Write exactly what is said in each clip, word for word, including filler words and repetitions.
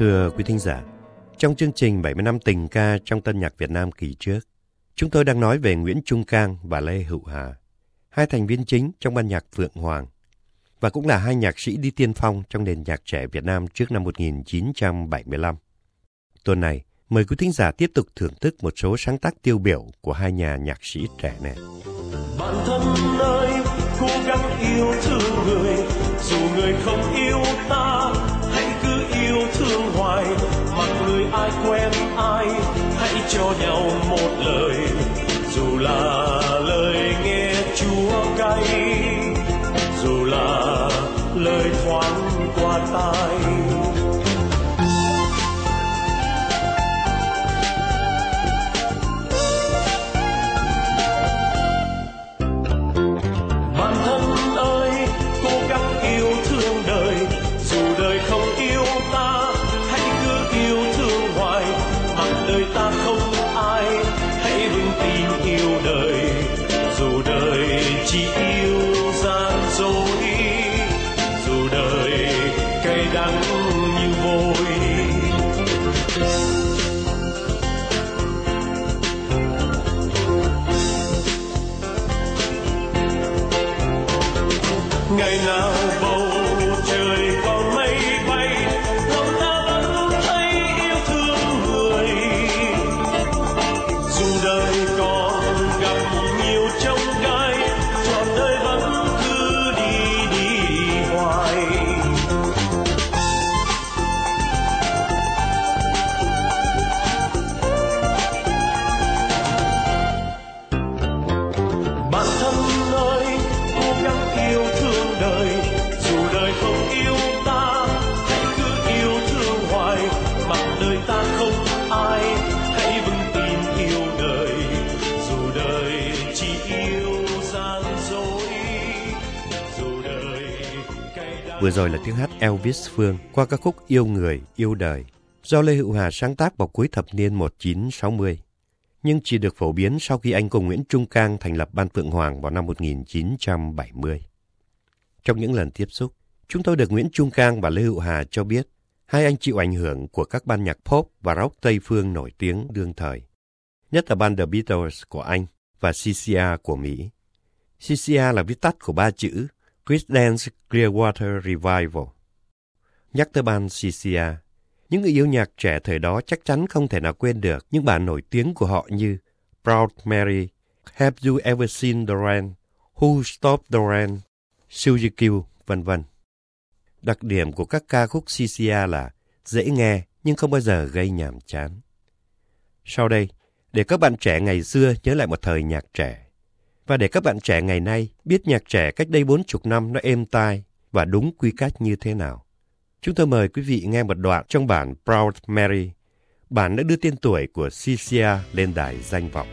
Thưa quý thính giả, trong chương trình bảy mươi năm tình ca trong tân nhạc Việt Nam kỳ trước, chúng tôi đang nói về Nguyễn Trung Cang và Lê Hữu Hà, hai thành viên chính trong ban nhạc Phượng Hoàng, và cũng là hai nhạc sĩ đi tiên phong trong nền nhạc trẻ Việt Nam trước năm một nghìn chín trăm bảy mươi lăm. Tuần này, mời quý thính giả tiếp tục thưởng thức một số sáng tác tiêu biểu của hai nhà nhạc sĩ trẻ này. Bạn thân ơi, cố gắng yêu thương người, dù người không yêu ta, hãy cứ yêu thương hoài. Mặc người ai quen ai, hãy cho nhau một lời, dù là lời nghe chua cay, dù là lời thoáng qua tai. Ngày nào bầu trời còn mây bay, lòng ta vẫn thấy yêu thương người. Dù đời còn gặp nhiều chông gai, trọn đời vẫn cứ đi đi hoài. Bạn thân ơi, cố gắng yêu thương đời, dù đời không yêu ta, hãy cứ yêu thương hoài. Mặc đời ta không ai, hãy vững tin yêu đời, dù đời chỉ yêu gian dối, dù đời cay đắng. Vừa rồi là tiếng hát Elvis Phương qua ca khúc Yêu Người, Yêu Đời, do Lê Hữu Hà sáng tác vào cuối thập niên một nghìn chín trăm sáu mươi, nhưng chỉ được phổ biến sau khi anh cùng Nguyễn Trung Cang thành lập Ban Phượng Hoàng vào năm một nghìn chín trăm bảy mươi. Trong những lần tiếp xúc, chúng tôi được Nguyễn Trung Cang và Lê Hữu Hà cho biết hai anh chịu ảnh hưởng của các ban nhạc pop và rock Tây phương nổi tiếng đương thời, nhất là ban The Beatles của Anh và xê xê a của Mỹ. xê xê a là viết tắt của ba chữ Creedence Clearwater Revival. Nhắc tới ban xê xê a, những người yêu nhạc trẻ thời đó chắc chắn không thể nào quên được những bản nổi tiếng của họ như Proud Mary, Have You Ever Seen the Rain, Who Stopped the Rain, Suzy Q, vân vân. Đặc điểm của các ca khúc xê xê a là dễ nghe nhưng không bao giờ gây nhàm chán. Sau đây, để các bạn trẻ ngày xưa nhớ lại một thời nhạc trẻ, và để các bạn trẻ ngày nay biết nhạc trẻ cách đây bốn chục năm nó êm tai và đúng quy cách như thế nào, chúng tôi mời quý vị nghe một đoạn trong bản Proud Mary, bản đã đưa tên tuổi của xê xê a lên đài danh vọng.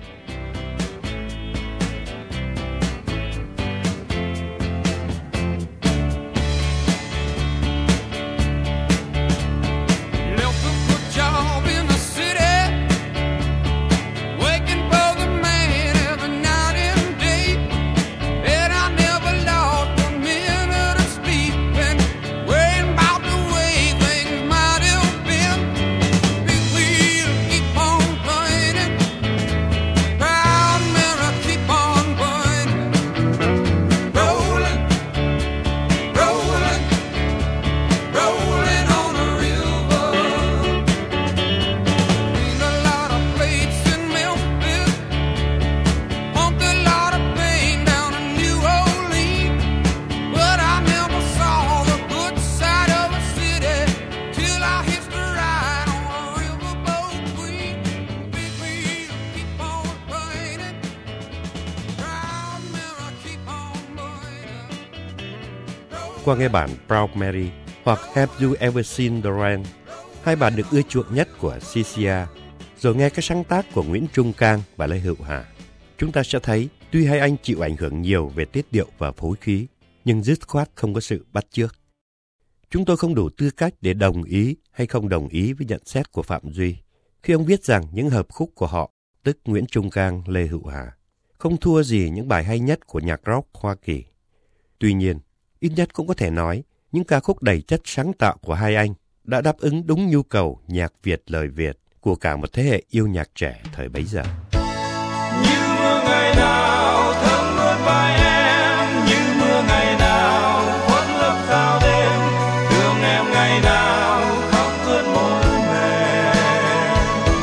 Qua nghe bản Proud Mary hoặc Have You Ever Seen the Rain, hai bản được ưa chuộng nhất của xê xê a, rồi nghe các sáng tác của Nguyễn Trung Cang và Lê Hữu Hà, chúng ta sẽ thấy tuy hai anh chịu ảnh hưởng nhiều về tiết điệu và phối khí, nhưng dứt khoát không có sự bắt chước. Chúng tôi không đủ tư cách để đồng ý hay không đồng ý với nhận xét của Phạm Duy khi ông viết rằng những hợp khúc của họ, tức Nguyễn Trung Cang, Lê Hữu Hà, không thua gì những bài hay nhất của nhạc rock Hoa Kỳ. Tuy nhiên, ít nhất cũng có thể nói những ca khúc đầy chất sáng tạo của hai anh đã đáp ứng đúng nhu cầu nhạc Việt lời Việt của cả một thế hệ yêu nhạc trẻ thời bấy giờ. Như mưa ngày nào thấm ướt vai em, như mưa ngày nào khuất lấp sao đêm, thương em ngày nào khóc ướt môi mềm.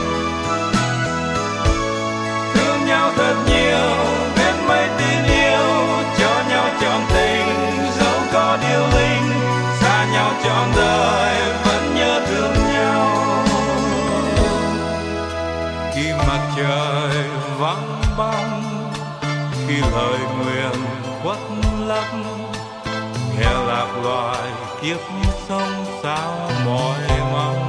Thương nhau thật nhiều, biết mấy tin yêu, cho nhau trọn tình, dẫu có điều linh, xa nhau trọn đời vẫn nhớ thương nhau. Khi mặt trời vắng bóng, khi lời nguyện khuất lấp, nghe lạc loài kiếp sống sao mỏi mong.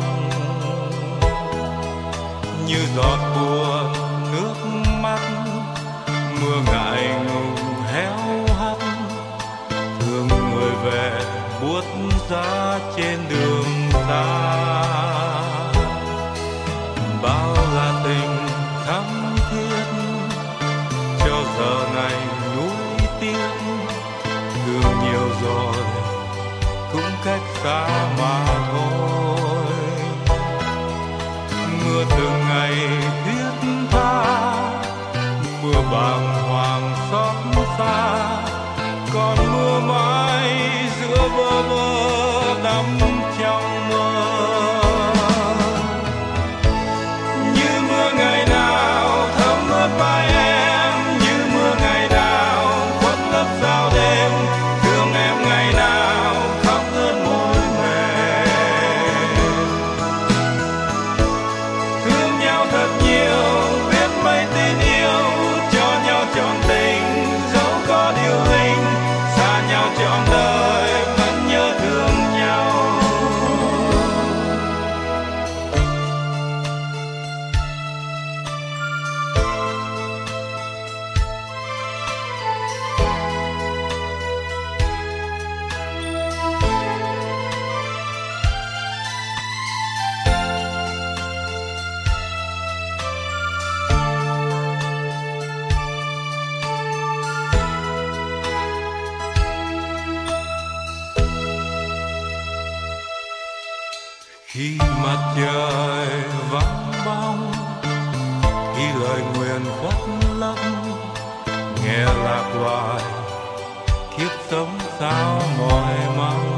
Như giọt buồn nước mắt, mưa ngại ngùng héo hắt, thương người về buốt giá trên đường xa. Bao là tình thắm thiết, cho giờ này nuối tiếc, thương nhiều rồi cũng cách xa mà thôi. Mưa từng ngày thiết tha, mưa bàng hoàng xót xa, còn mưa mãi giữa bơ vơ đắm trong mơ. Như mưa ngày nào thấm ướt vai em, như mưa ngày nào khuất lấp sao đêm, thương em ngày nào khóc ướt môi mềm. Thương nhau thật nhiều, biết mấy tin yêu, cho nhau trọn tình, dẫu có điều linh, xa nhau trọn đời vẫn nhớ thương nhau. Khi mặt trời vắng bóng, khi lời nguyện khuất lấp, nghe lạc loài kiếp sống sao mỏi mong.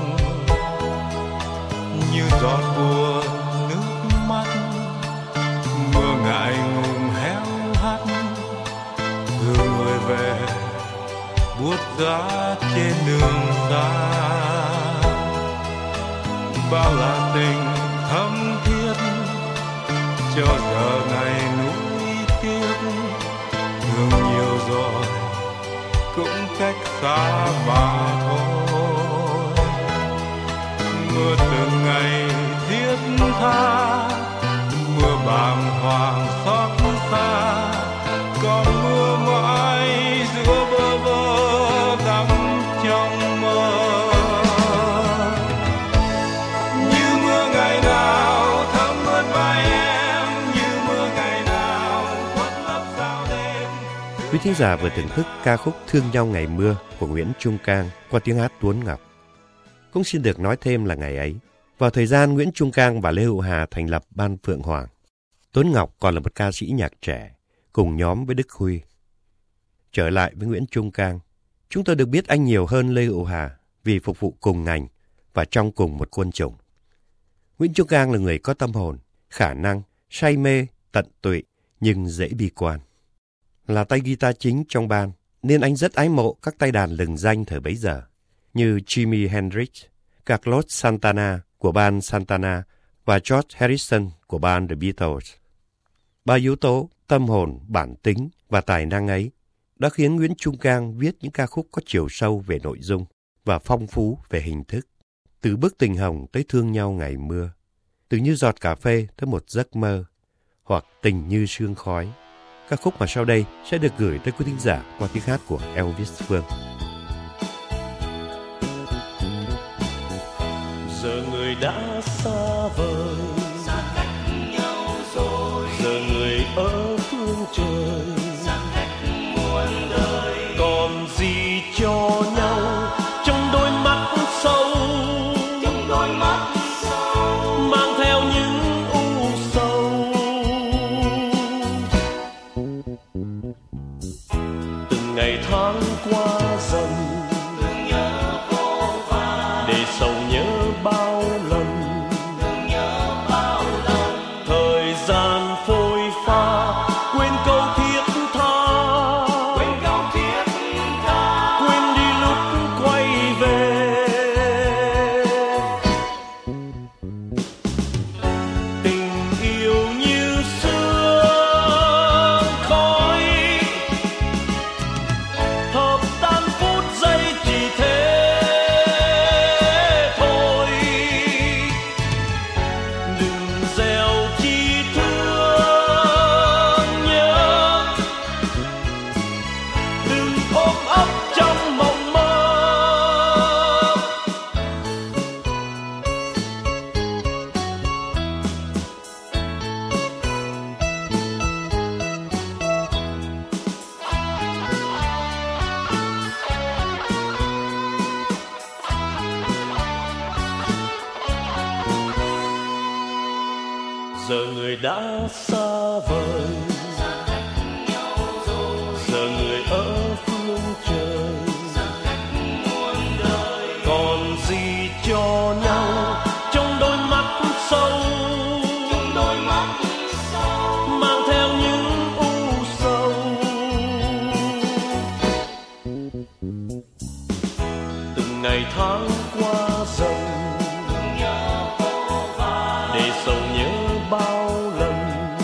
Như giọt buồn nước mắt, mưa ngại ngùng héo hắt, thương người về buốt giá trên đường xa. Bao là tình thắm thiết, cho giờ này nuối tiếc, thương nhiều rồi cũng cách xa mà thôi. Mưa từng ngày thiết tha, mưa bàng hoàng xót xa, còn mưa mãi giữa bơ vơ đắm trong mơ. Quý thính giả vừa thưởng thức ca khúc Thương nhau ngày mưa của Nguyễn Trung Cang qua tiếng hát Tuấn Ngọc. Cũng xin được nói thêm là ngày ấy, vào thời gian Nguyễn Trung Cang và Lê Hữu Hà thành lập Ban Phượng Hoàng, Tuấn Ngọc còn là một ca sĩ nhạc trẻ, cùng nhóm với Đức Huy. Trở lại với Nguyễn Trung Cang, chúng tôi được biết anh nhiều hơn Lê Hữu Hà vì phục vụ cùng ngành và trong cùng một quân chủng. Nguyễn Trung Cang là người có tâm hồn, khả năng, say mê, tận tụy nhưng dễ bi quan. Là tay guitar chính trong ban, nên anh rất ái mộ các tay đàn lừng danh thời bấy giờ, như Jimi Hendrix, Carlos Santana của ban Santana và George Harrison của ban The Beatles. Ba yếu tố, tâm hồn, bản tính và tài năng ấy đã khiến Nguyễn Trung Cang viết những ca khúc có chiều sâu về nội dung và phong phú về hình thức. Từ Bức Tình Hồng tới Thương Nhau Ngày Mưa, từ Như Giọt Cà Phê tới Một Giấc Mơ, hoặc Tình Như Sương Khói. Ca khúc mà sau đây sẽ được gửi tới quý thính giả qua tiếng hát của Elvis Phương. Giờ người đã xa vời, xa cách nhau rồi. Giờ người ở phương trời, xa cách muôn đời. Còn gì cho nhau trong đôi mắt sâu, trong đôi mắt sâu. giờ người đã xa vời, giờ người ở phương trời, còn gì cho nhau trong đôi mắt sâu, mang theo những u sầu. Từng ngày tháng qua dần, để sầu nhớ bao lần,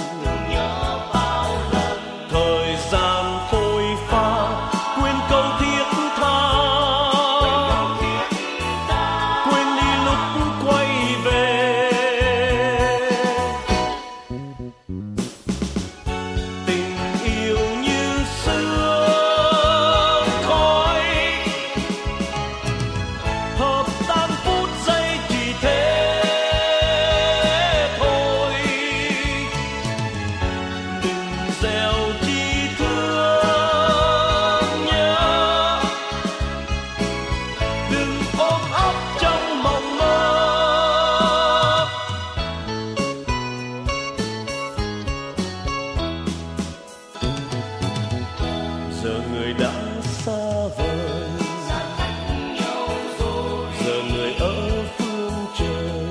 thời gian phôi pha quên câu thiết tha, quên đi lúc quay về. Tình yêu như sương khói, hợp tan phút giây chỉ thế thôi. Đừng gieo chi thương nhớ, đừng ôm ấp trong mộng mơ. Giờ người đã xa vời, giờ người ở phương trời,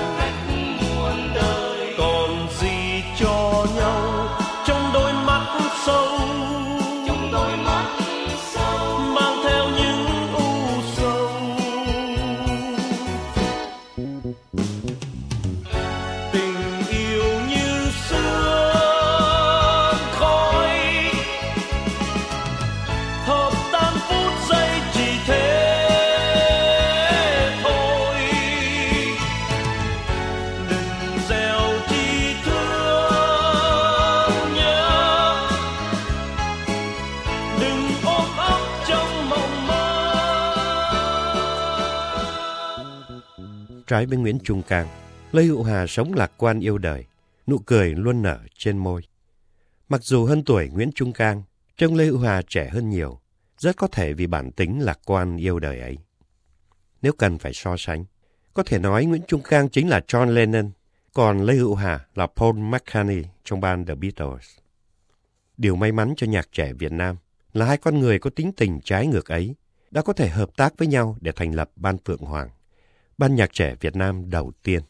còn gì cho nhau trong đôi mắt sâu, mang theo những u sầu. Tình yêu như sương khói, hợp tan phút giây chỉ thế thôi. Đừng gieo chi thương nhớ, đừng ôm ấp trong mộng mơ. Trái với Nguyễn Trung Cang, Lê Hữu Hà sống lạc quan yêu đời, nụ cười luôn nở trên môi. Mặc dù hơn tuổi Nguyễn Trung Cang, trông Lê Hữu Hà trẻ hơn nhiều, rất có thể vì bản tính lạc quan yêu đời ấy. Nếu cần phải so sánh, có thể nói Nguyễn Trung Cang chính là John Lennon, còn Lê Hữu Hà là Paul McCartney trong ban The Beatles. Điều may mắn cho nhạc trẻ Việt Nam là hai con người có tính tình trái ngược ấy đã có thể hợp tác với nhau để thành lập Ban Phượng Hoàng, ban nhạc trẻ Việt Nam đầu tiên.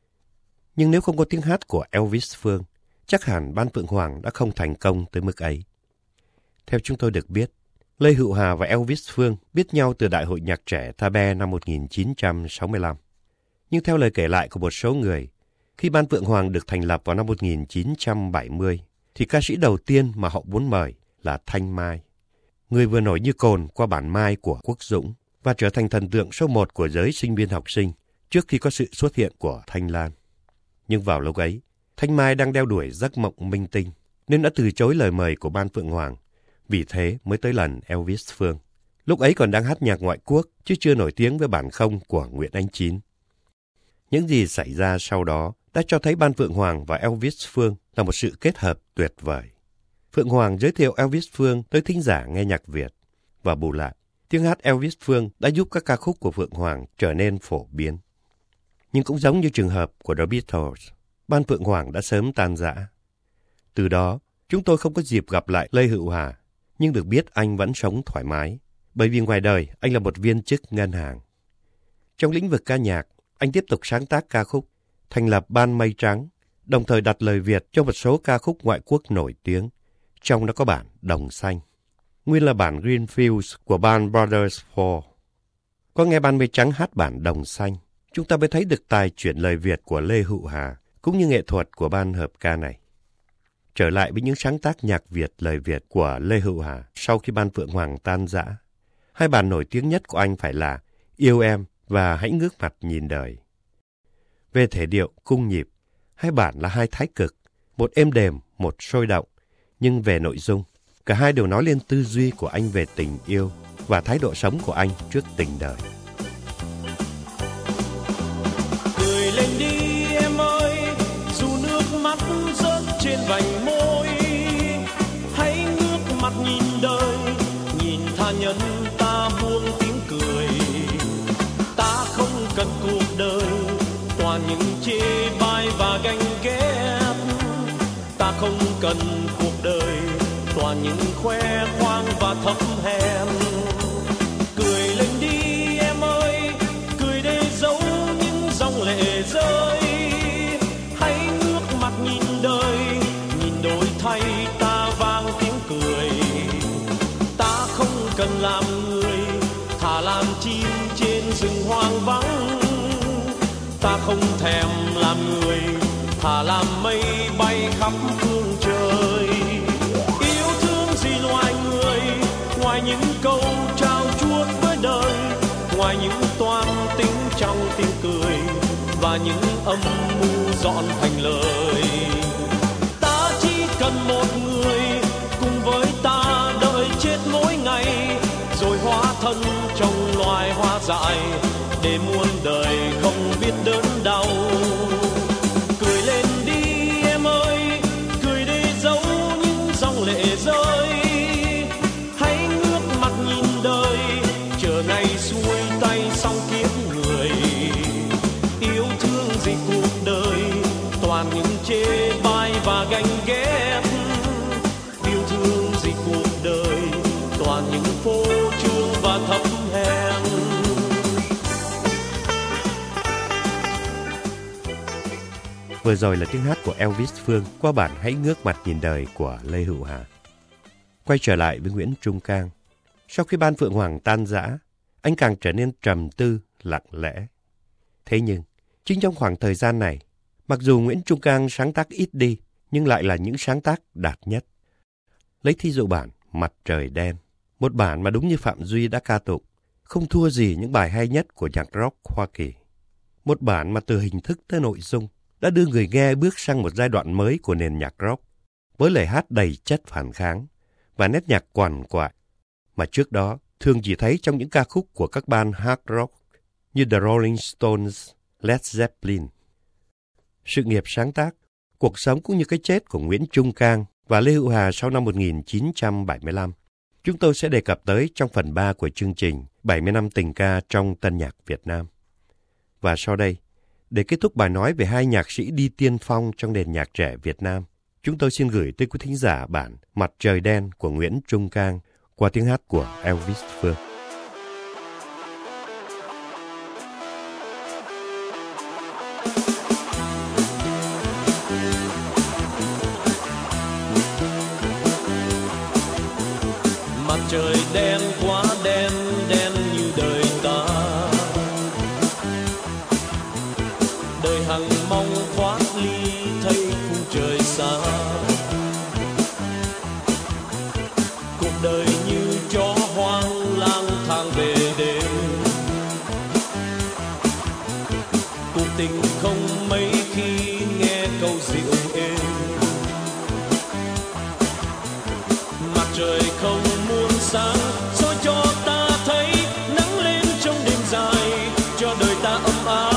Nhưng nếu không có tiếng hát của Elvis Phương, chắc hẳn Ban Phượng Hoàng đã không thành công tới mức ấy. Theo chúng tôi được biết, Lê Hữu Hà và Elvis Phương biết nhau từ Đại hội Nhạc trẻ Tha Be năm một nghìn chín trăm sáu mươi lăm. Nhưng theo lời kể lại của một số người, khi Ban Phượng Hoàng được thành lập vào năm một nghìn chín trăm bảy mươi, thì ca sĩ đầu tiên mà họ muốn mời là Thanh Mai, người vừa nổi như cồn qua bản Mai của Quốc Dũng và trở thành thần tượng số một của giới sinh viên học sinh trước khi có sự xuất hiện của Thanh Lan. Nhưng vào lúc ấy, Thanh Mai đang đeo đuổi giấc mộng minh tinh, nên đã từ chối lời mời của Ban Phượng Hoàng. Vì thế mới tới lần Elvis Phương. Lúc ấy còn đang hát nhạc ngoại quốc, chứ chưa nổi tiếng với bản không của Nguyễn Ánh Chín. Những gì xảy ra sau đó đã cho thấy Ban Phượng Hoàng và Elvis Phương là một sự kết hợp tuyệt vời. Phượng Hoàng giới thiệu Elvis Phương tới thính giả nghe nhạc Việt. Và bù lại, tiếng hát Elvis Phương đã giúp các ca khúc của Phượng Hoàng trở nên phổ biến. Nhưng cũng giống như trường hợp của The Beatles, Ban Phượng Hoàng đã sớm tan rã. Từ đó, chúng tôi không có dịp gặp lại Lê Hữu Hà, nhưng được biết anh vẫn sống thoải mái, bởi vì ngoài đời anh là một viên chức ngân hàng. Trong lĩnh vực ca nhạc, anh tiếp tục sáng tác ca khúc, thành lập Ban Mây Trắng, đồng thời đặt lời Việt cho một số ca khúc ngoại quốc nổi tiếng, trong đó có bản Đồng Xanh, nguyên là bản Greenfields của ban Brothers Four. Có nghe Ban Mây Trắng hát bản Đồng Xanh, chúng ta mới thấy được tài chuyển lời Việt của Lê Hữu Hà, cũng như nghệ thuật của ban hợp ca này. Trở lại với những sáng tác nhạc Việt lời Việt của Lê Hữu Hà sau khi Ban Phượng Hoàng tan rã. Hai bản nổi tiếng nhất của anh phải là Yêu Em và Hãy Ngước Mặt Nhìn Đời. Về thể điệu, cung nhịp, hai bản là hai thái cực, một êm đềm, một sôi động. Nhưng về nội dung, cả hai đều nói lên tư duy của anh về tình yêu và thái độ sống của anh trước tình đời. Cười lên đi em ơi, dù nước mắt rớt trên vành môi, hãy ngước mặt nhìn đời, nhìn tha nhân ta buông tiếng cười. Ta không cần cuộc đời toàn những chê bai và ganh ghét, cần cuộc đời toàn những khoe khoang và thấp hèn. Cười lên đi em ơi, cười để giấu những dòng lệ rơi. Hãy ngước mặt nhìn đời, nhìn đổi thay ta vang tiếng cười. Ta không cần làm người, thà làm chim trên rừng hoang vắng. Ta không thèm làm người, thà làm mây bay khắp phương trời. Yêu thương gì loài người, ngoài những câu trao chuốt với đời, ngoài những toan tính trong tiếng cười và những âm mưu dọn thành lời. Ta chỉ cần một người cùng với ta đợi chết mỗi ngày, rồi hóa thân trong loài hoa dại để muôn đời không biết đớn đau. Cười lên đi em ơi, cười để giấu những dòng lệ rơi. Hãy ngước mặt nhìn đời, chờ ngày xuôi tay xong kiếp người. Yêu thương gì cuộc đời, toàn những chê bai và ganh ghét. Yêu thương gì cuộc đời, toàn những phô trương và thấp hèn. Vừa rồi là tiếng hát của Elvis Phương qua bản Hãy ngước mặt nhìn đời của Lê Hữu Hà. Quay trở lại với Nguyễn Trung Cang. Sau khi Ban Phượng Hoàng tan rã, anh càng trở nên trầm tư, lặng lẽ. Thế nhưng, chính trong khoảng thời gian này, mặc dù Nguyễn Trung Cang sáng tác ít đi, nhưng lại là những sáng tác đạt nhất. Lấy thí dụ bản Mặt Trời Đen, một bản mà đúng như Phạm Duy đã ca tụng, không thua gì những bài hay nhất của nhạc rock Hoa Kỳ. Một bản mà từ hình thức tới nội dung đã đưa người nghe bước sang một giai đoạn mới của nền nhạc rock, với lời hát đầy chất phản kháng và nét nhạc quằn quại mà trước đó thường chỉ thấy trong những ca khúc của các ban hard rock như The Rolling Stones, Led Zeppelin. Sự nghiệp sáng tác, cuộc sống cũng như cái chết của Nguyễn Trung Cang và Lê Hữu Hà sau năm một nghìn chín trăm bảy mươi lăm, chúng tôi sẽ đề cập tới trong phần ba của chương trình bảy mươi năm tình ca trong tân nhạc Việt Nam. Và sau đây, để kết thúc bài nói về hai nhạc sĩ đi tiên phong trong nền nhạc trẻ Việt Nam, chúng tôi xin gửi tới quý thính giả bản Mặt Trời Đen của Nguyễn Trung Cang qua tiếng hát của Elvis Phương. Mặt trời đen quá đen, đen như đời ta. Đời hằng mong thoát ly thấy khung trời xa. Cuộc đời như chó hoang lang thang về đêm. Cuộc tình không mấy khi nghe câu dịu êm. Mặt trời không muốn sáng soi cho ta thấy nắng lên trong đêm dài, cho đời ta ấm áp.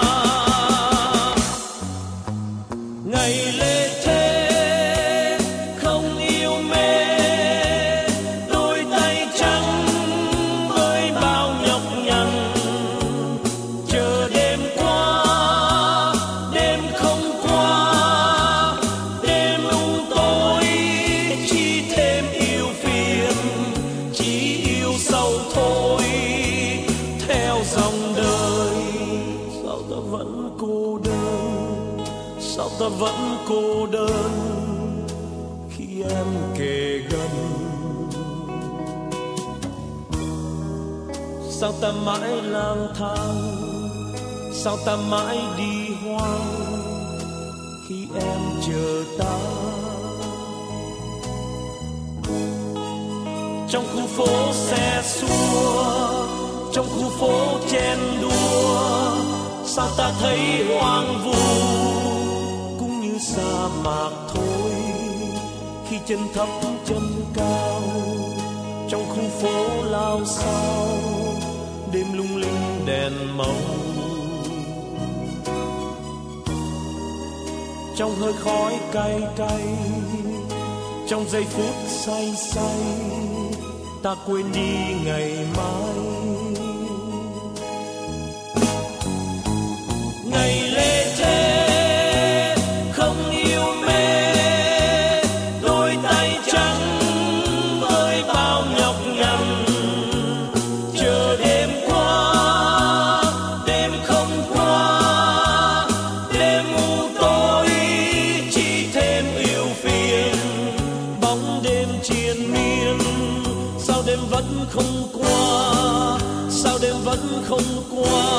Ngày lê thế không yêu mê, đôi tay trắng với bao nhọc nhằn, chờ đêm qua, đêm không qua, đêm u tối, chỉ thêm yêu phiền, chỉ yêu sâu thôi, theo dòng đời. Sao ta vẫn cô đơn, sao ta vẫn cô đơn khi em kề gần. Sao ta mãi lang thang, sao ta mãi đi hoang khi em chờ ta. Trong khu phố xe xua, trong khu phố chen đua, sao ta thấy hoang vu cũng như sa mạc thôi, khi chân thấp chân cao. Trong khu phố lao sao, đêm lung linh đèn màu. Trong hơi khói cay cay, trong giây phút say say, ta quên đi ngày mai. Ngày lê thế không yêu mê, không qua, sao đêm vẫn không qua.